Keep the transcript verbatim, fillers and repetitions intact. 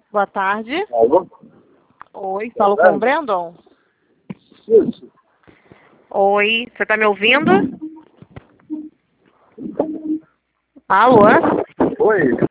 Boa tarde. Alô? Oi, falo com o Brandon? Isso. Oi, você tá me ouvindo? Alô? Oi.